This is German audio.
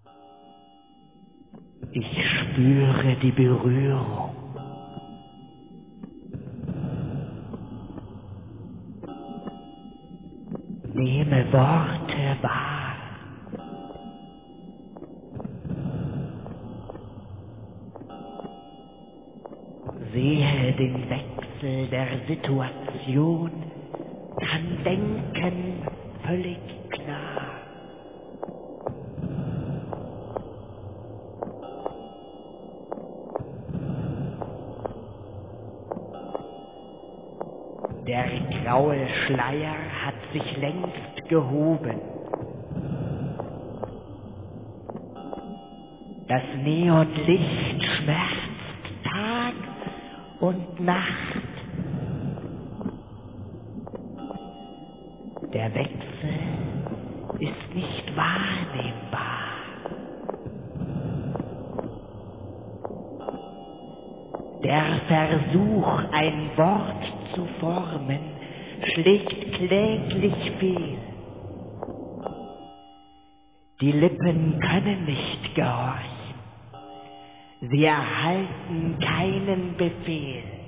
Ich spüre die Berührung. Nehme Worte wahr. Sehe den Wechsel der Situation, kann denken völlig klar. Der graue Schleier hat sich längst gehoben. Das Neonlicht schmerzt Tag und Nacht. Der Wechsel ist nicht wahrnehmbar. Der Versuch, ein Wort zu formen, schlägt kläglich fehl. Die Lippen können nicht gehorchen. Sie erhalten keinen Befehl.